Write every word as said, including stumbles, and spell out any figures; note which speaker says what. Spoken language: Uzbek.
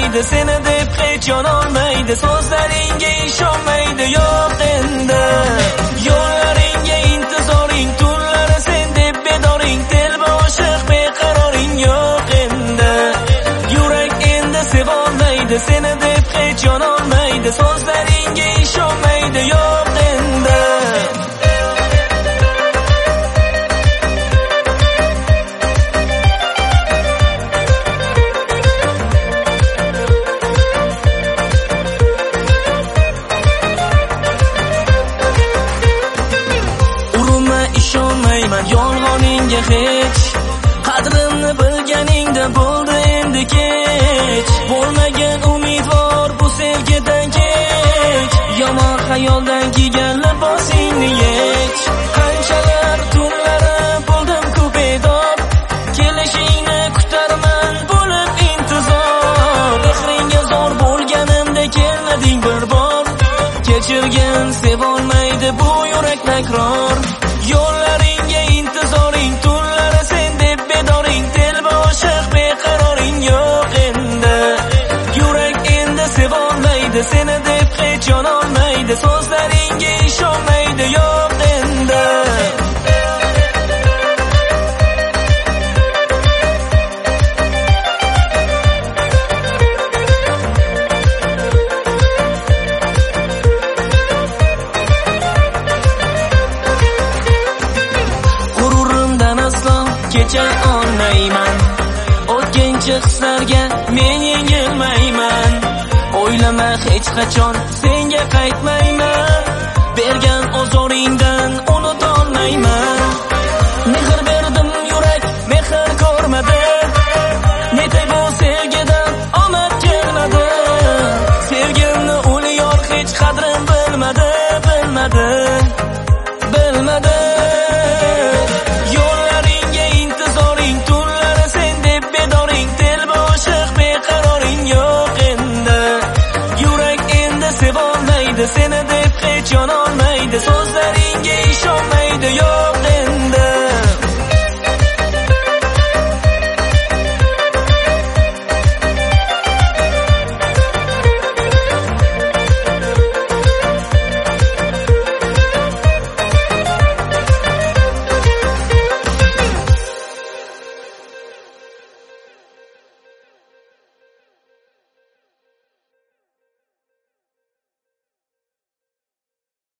Speaker 1: olmaydi, seni deb hech yonolmaydi, so'zlaringga ishonmaydi, yo'q endi. Yo'llaringga intizoring, tunlari sen deb bedoring, telba oshiq beqaroring, yo'q endi. Yurak endi sevolmaydi, seni deb hech yonolmaydi, so'zlaringga ishonmaydi, yo'q endi. Yolg'oningga hech qadrimni bilganingda bo'ldi endi kech. Bo'lmagan umidvor bu sevgidan kech, yomon xayoldan kiygan libosingni yech. Qanchalar tunlari bo'ldim ko'p bedor, kelishingni kutarman bo'lib intizor. Mehringga zo'r bo'lganimda kelmading bir bor, kechirgin sevolmaydi bu yurak takror. Yo'llaringga intizoring, tunlari sen deb bedoring, telba oshiq beqaroring, yo'q endi. Yurak endi sevolmaydi, seni deb hech yonolmaydi, so'zlaringga ishonmaydi, yo'q endi. Kecha olmayman, o'tkinchi hislarga men yengilmayman. O'ylama hech qachon senga qaytmayman, bergan ozoringdan unutolmayman. Mehr berdim yurak, mehr ko'rmadi, netay bu sevgidan omad kelmadi. Sevgimni ul yor hech qadrim bilmadi, bilmadi, bilmadi. Seni deb hech yonolmaydi, so'zlaringga ishonmaydi, yo'q.